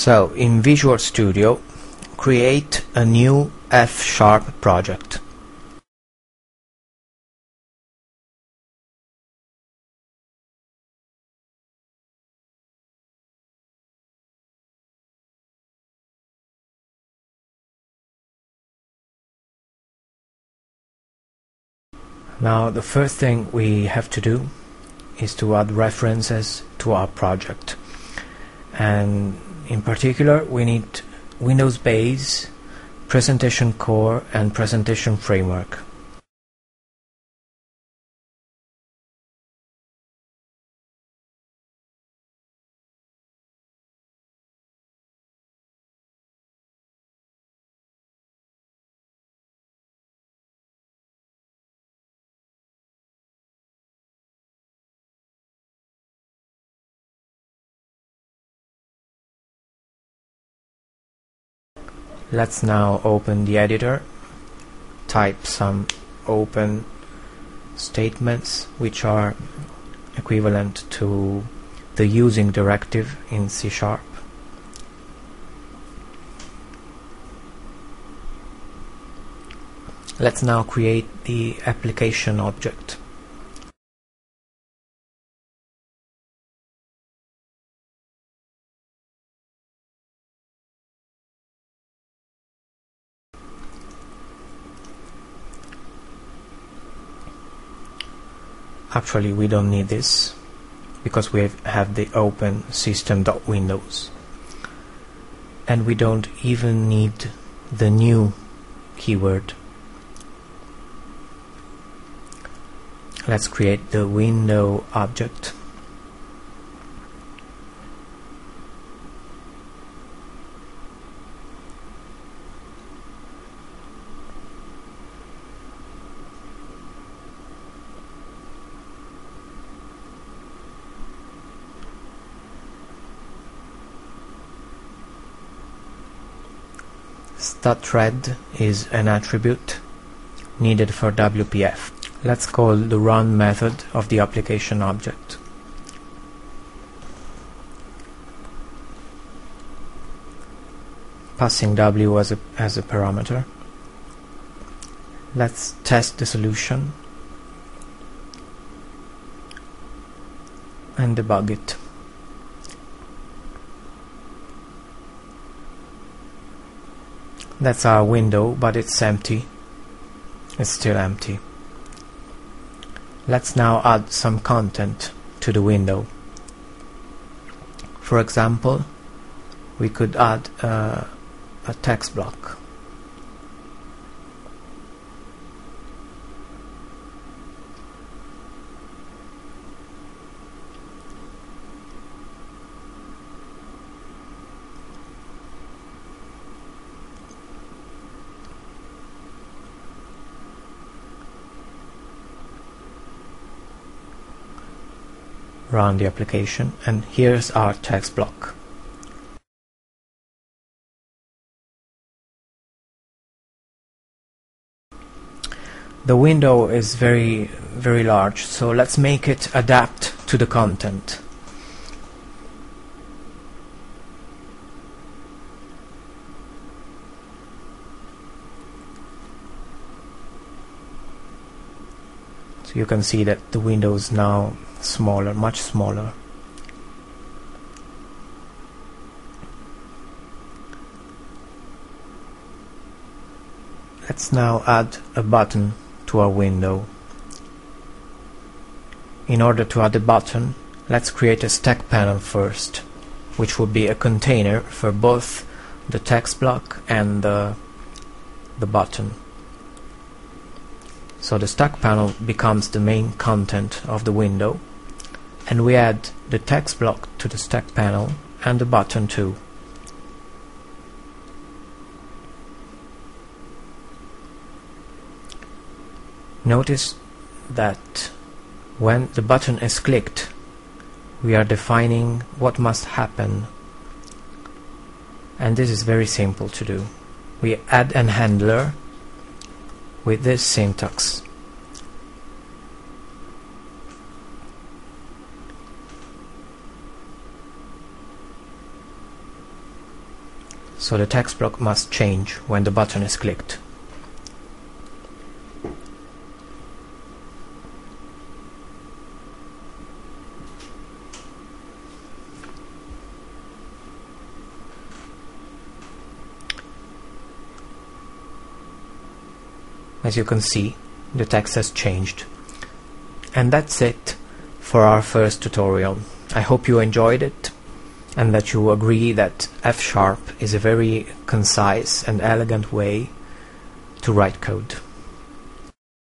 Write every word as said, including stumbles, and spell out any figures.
So in Visual Studio, create a new F sharp project. Now the first thing we have to do is to add references to our project, and in particular we need Windows Base, Presentation Core and Presentation Framework. Let's now open the editor, type some open statements which are equivalent to the using directive in C sharp. Let's now create the application object. Actually, we don't need this because we have the open system.windows, and we don't even need the new keyword. Let's create the window object. StatRed is an attribute needed for W P F. Let's call the run method of the application object. Passing W as a, as a parameter. Let's test the solution and debug it. That's our window, but it's empty. It's still empty. Let's now add some content to the window. For example, we could add uh, a text block. Run the application, and here's our text block. The window is very very large, so let's make it adapt to the content. So you can see that the window is now smaller, much smaller. Let's now add a button to our window. In order to add a button, let's create a stack panel first, which will be a container for both the text block and the, the button. So the stack panel becomes the main content of the window, and we add the text block to the stack panel and the button too. Notice that when the button is clicked, we are defining what must happen, and this is very simple to do. We add an handler with this syntax. so the text block must change when the button is clicked. As you can see, the text has changed. And that's it for our first tutorial. I hope you enjoyed it and that you agree that F sharp is a very concise and elegant way to write code.